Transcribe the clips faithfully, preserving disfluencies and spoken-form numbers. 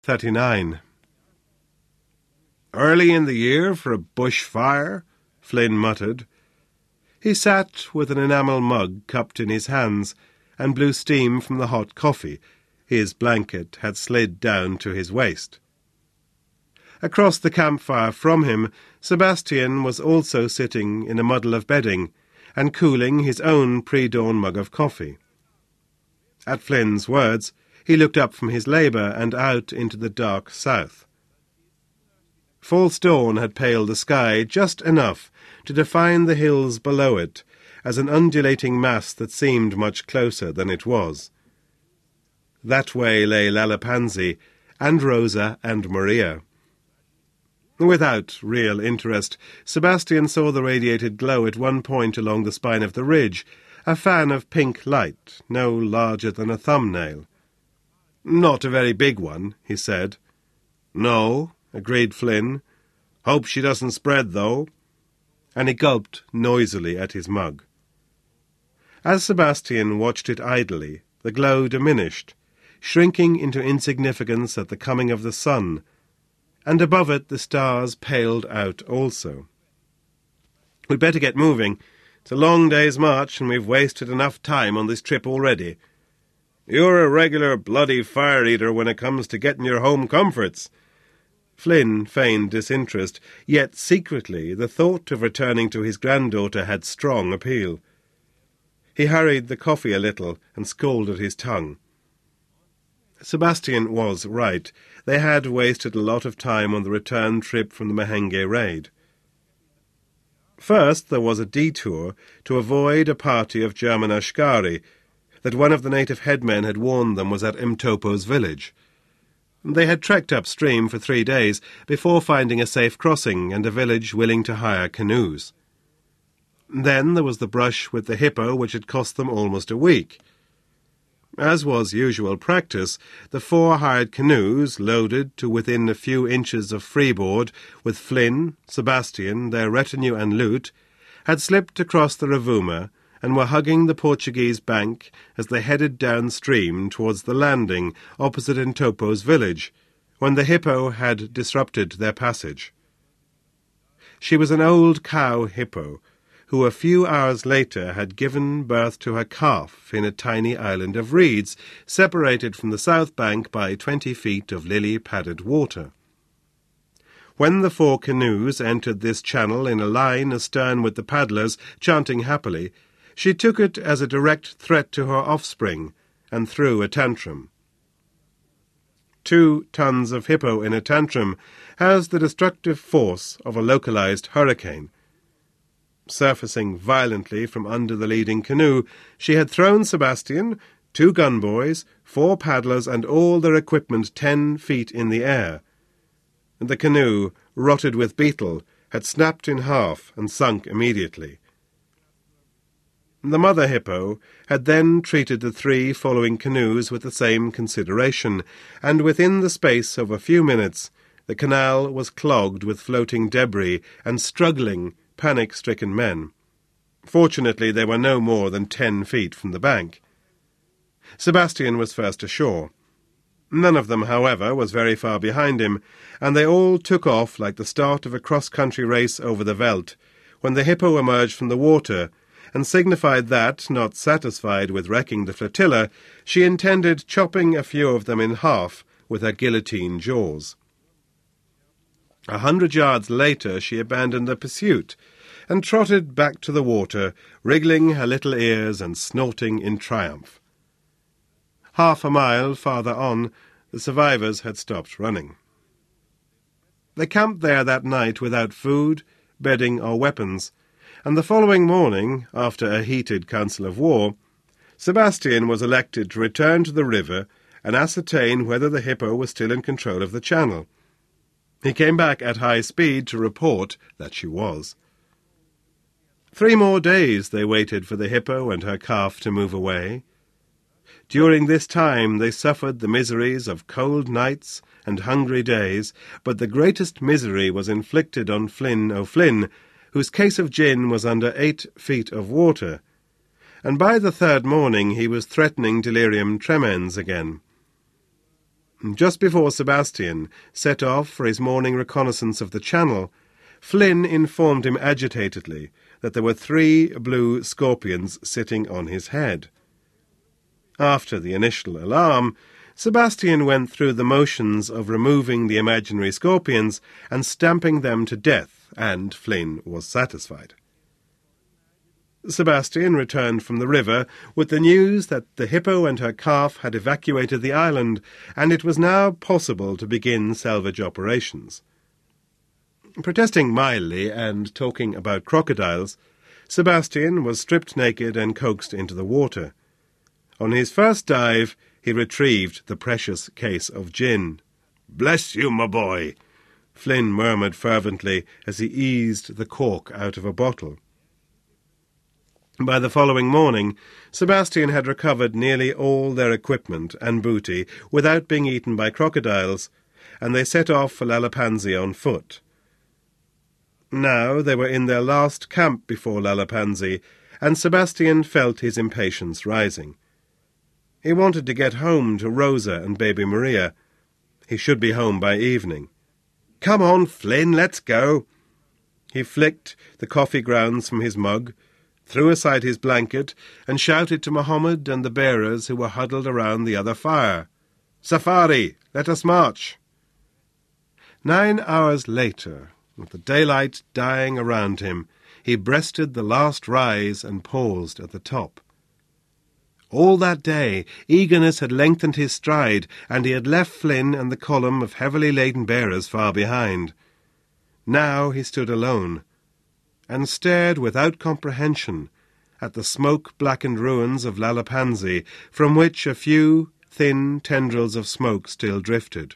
thirty-nine. "Early in the year for a bush fire," Flynn muttered. He sat with an enamel mug cupped in his hands and blew steam from the hot coffee. His blanket had slid down to his waist. Across the campfire from him, Sebastian was also sitting in a muddle of bedding and cooling his own pre-dawn mug of coffee. At Flynn's words, he looked up from his labour and out into the dark south. False dawn had paled the sky just enough to define the hills below it as an undulating mass that seemed much closer than it was. That way lay Lalapanzi, and Rosa and Maria. Without real interest, Sebastian saw the radiated glow at one point along the spine of the ridge, a fan of pink light, no larger than a thumbnail. "Not a very big one," he said. "No," agreed Flynn. "Hope she doesn't spread, though." And he gulped noisily at his mug. As Sebastian watched it idly, the glow diminished, shrinking into insignificance at the coming of the sun, and above it the stars paled out also. "We'd better get moving. It's a long day's march, and we've wasted enough time on this trip already." "You're a regular bloody fire-eater when it comes to getting your home comforts." Flynn feigned disinterest, yet secretly the thought of returning to his granddaughter had strong appeal. He hurried the coffee a little and scalded his tongue. Sebastian was right. They had wasted a lot of time on the return trip from the Mahenge raid. First there was a detour to avoid a party of German Ashkari that one of the native headmen had warned them was at Mtopo's village. They had trekked upstream for three days before finding a safe crossing and a village willing to hire canoes. Then there was the brush with the hippo, which had cost them almost a week. As was usual practice, the four hired canoes, loaded to within a few inches of freeboard, with Flynn, Sebastian, their retinue and loot, had slipped across the Rovuma and were hugging the Portuguese bank as they headed downstream towards the landing opposite Mtopo's village, when the hippo had disrupted their passage. She was an old cow hippo, who a few hours later had given birth to her calf in a tiny island of reeds, separated from the south bank by twenty feet of lily-padded water. When the four canoes entered this channel in a line astern with the paddlers, chanting happily, she took it as a direct threat to her offspring, and threw a tantrum. Two tons of hippo in a tantrum has the destructive force of a localized hurricane. Surfacing violently from under the leading canoe, she had thrown Sebastian, two gunboys, four paddlers, and all their equipment ten feet in the air. The canoe, rotted with beetle, had snapped in half and sunk immediately. The mother hippo had then treated the three following canoes with the same consideration, and within the space of a few minutes the canal was clogged with floating debris and struggling, panic-stricken men. Fortunately, they were no more than ten feet from the bank. Sebastian was first ashore. None of them, however, was very far behind him, and they all took off like the start of a cross-country race over the veldt, when the hippo emerged from the water and signified that, not satisfied with wrecking the flotilla, she intended chopping a few of them in half with her guillotine jaws. A hundred yards later she abandoned the pursuit and trotted back to the water, wriggling her little ears and snorting in triumph. Half a mile farther on, the survivors had stopped running. They camped there that night without food, bedding, or weapons, and the following morning, after a heated council of war, Sebastian was elected to return to the river and ascertain whether the hippo was still in control of the channel. He came back at high speed to report that she was. Three more days they waited for the hippo and her calf to move away. During this time they suffered the miseries of cold nights and hungry days, but the greatest misery was inflicted on Flynn O'Flynn, whose case of gin was under eight feet of water, and by the third morning he was threatening delirium tremens again. Just before Sebastian set off for his morning reconnaissance of the Channel, Flynn informed him agitatedly that there were three blue scorpions sitting on his head. After the initial alarm, Sebastian went through the motions of removing the imaginary scorpions and stamping them to death, and Flynn was satisfied. Sebastian returned from the river with the news that the hippo and her calf had evacuated the island, and it was now possible to begin salvage operations. Protesting mildly and talking about crocodiles, Sebastian was stripped naked and coaxed into the water. On his first dive, he retrieved the precious case of gin. "Bless you, my boy," Flynn murmured fervently as he eased the cork out of a bottle. By the following morning, Sebastian had recovered nearly all their equipment and booty without being eaten by crocodiles, and they set off for Lalapanzi on foot. Now they were in their last camp before Lalapanzi, and Sebastian felt his impatience rising. He wanted to get home to Rosa and baby Maria. He should be home by evening. "Come on, Flynn, let's go." He flicked the coffee grounds from his mug, threw aside his blanket, and shouted to Mohammed and the bearers who were huddled around the other fire. "Safari, let us march." Nine hours later, with the daylight dying around him, he breasted the last rise and paused at the top. All that day, eagerness had lengthened his stride, and he had left Flynn and the column of heavily laden bearers far behind. Now he stood alone, and stared without comprehension at the smoke-blackened ruins of Lalapanzi, from which a few thin tendrils of smoke still drifted.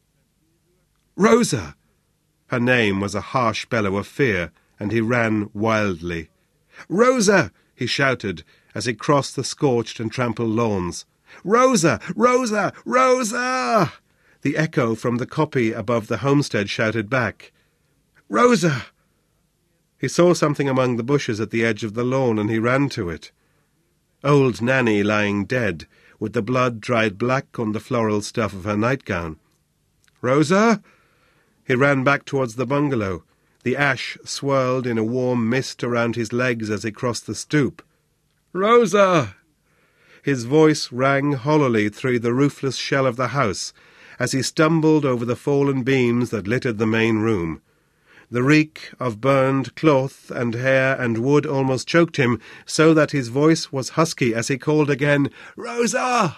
"Rosa!" Her name was a harsh bellow of fear, and he ran wildly. "Rosa!" he shouted as he crossed the scorched and trampled lawns. "Rosa! Rosa! Rosa!" The echo from the kopje above the homestead shouted back. "Rosa!" He saw something among the bushes at the edge of the lawn, and he ran to it. Old Nanny lying dead, with the blood dried black on the floral stuff of her nightgown. "Rosa!" He ran back towards the bungalow. The ash swirled in a warm mist around his legs as he crossed the stoop. "Rosa!" His voice rang hollowly through the roofless shell of the house as he stumbled over the fallen beams that littered the main room. The reek of burned cloth and hair and wood almost choked him, so that his voice was husky as he called again, "Rosa!"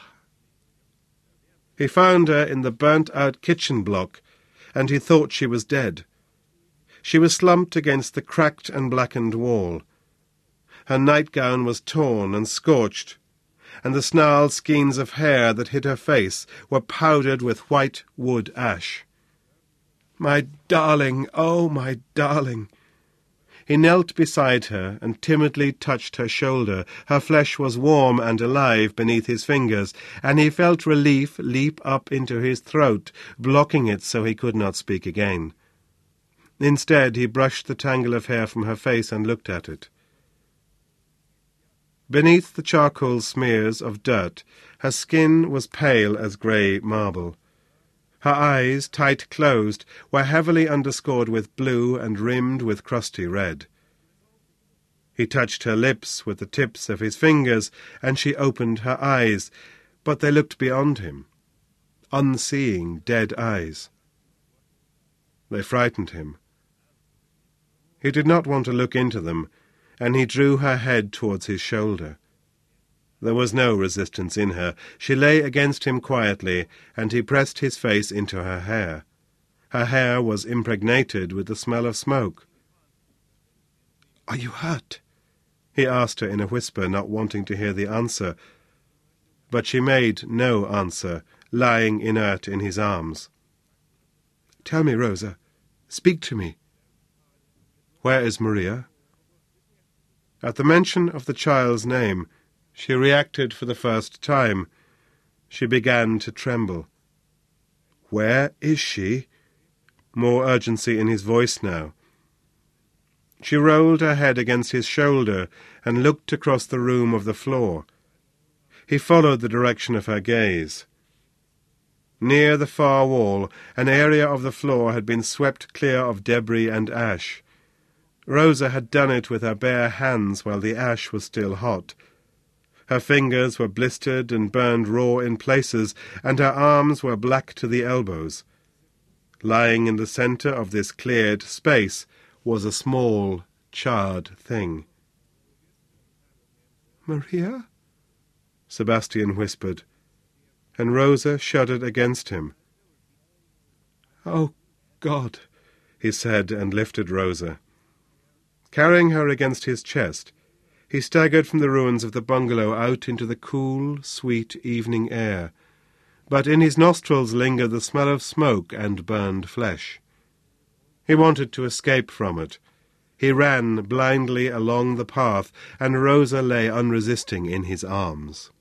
He found her in the burnt-out kitchen block, and he thought she was dead. She was slumped against the cracked and blackened wall. Her nightgown was torn and scorched, and the snarled skeins of hair that hid her face were powdered with white wood ash. "My darling, oh, my darling!" He knelt beside her and timidly touched her shoulder. Her flesh was warm and alive beneath his fingers, and he felt relief leap up into his throat, blocking it so he could not speak again. Instead, he brushed the tangle of hair from her face and looked at it. Beneath the charcoal smears of dirt, her skin was pale as grey marble. Her eyes, tight closed, were heavily underscored with blue and rimmed with crusty red. He touched her lips with the tips of his fingers, and she opened her eyes, but they looked beyond him, unseeing, dead eyes. They frightened him. He did not want to look into them, and he drew her head towards his shoulder. There was no resistance in her. She lay against him quietly, and he pressed his face into her hair. Her hair was impregnated with the smell of smoke. "Are you hurt?" he asked her in a whisper, not wanting to hear the answer. But she made no answer, lying inert in his arms. "Tell me, Rosa. Speak to me. Where is Maria?" At the mention of the child's name, she reacted for the first time. She began to tremble. "Where is she?" More urgency in his voice now. She rolled her head against his shoulder and looked across the room of the floor. He followed the direction of her gaze. Near the far wall, an area of the floor had been swept clear of debris and ash. Rosa had done it with her bare hands while the ash was still hot. Her fingers were blistered and burned raw in places, and her arms were black to the elbows. Lying in the centre of this cleared space was a small, charred thing. "Maria?" Sebastian whispered, and Rosa shuddered against him. "Oh, God," he said, and lifted Rosa. Carrying her against his chest, he staggered from the ruins of the bungalow out into the cool, sweet evening air, but in his nostrils lingered the smell of smoke and burned flesh. He wanted to escape from it. He ran blindly along the path, and Rosa lay unresisting in his arms.